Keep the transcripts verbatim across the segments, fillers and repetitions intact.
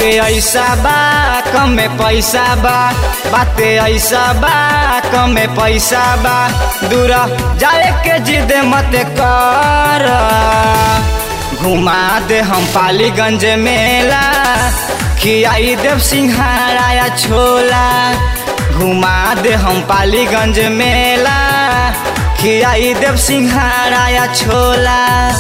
बाते ऐसा बा कम में पैसा बा, बाते ऐसा बा कम में पैसा बा, दूर जाए के जिद मत कर। घुमा दे हम पालीगंज मेला, खियाई देव सिंघाड़ा या छोला। घुमा दे हम पालीगंज मेला, खियाई देव सिंघाड़ा या छोला।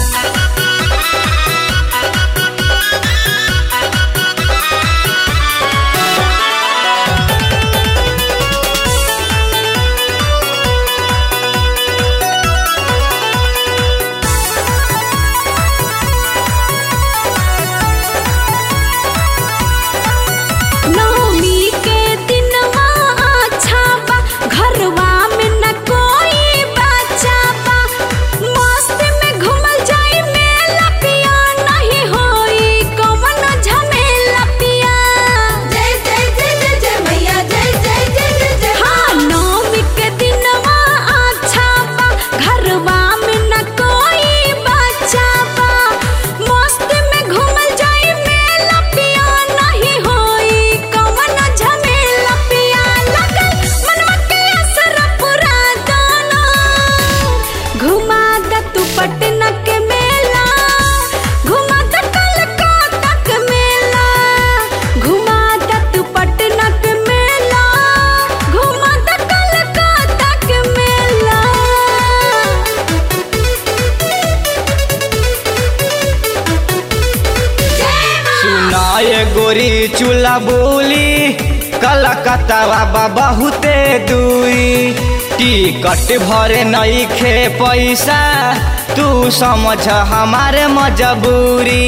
गोरी चूल्हा बोली कलकत्ता बाबा बहुते दूरी, टिकट भरे नहीं खे पैसा, तू समझ हमारे मजबूरी।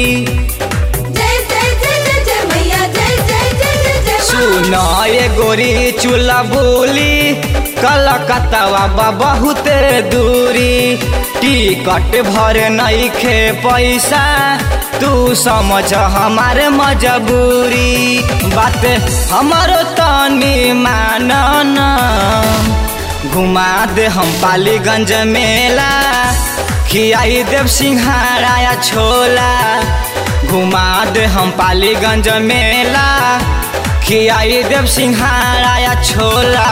सुना ये गोरी चूल्हा बोली कलकत्ता बाबा बहुते दूरी, टिकट भरे नहीं खे पैसा, तू समझ हमारे मजबूरी। बात हमारो तनी मानन, घुमा दे हम पालीगंज मेला, खियाई देव सिंघाड़ा या छोला। घुमा दे हम पालीगंज मेला, खियाई देव सिंघाड़ा या छोला।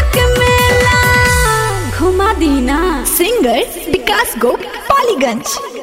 सिंगर विकास गोप पालीगंज।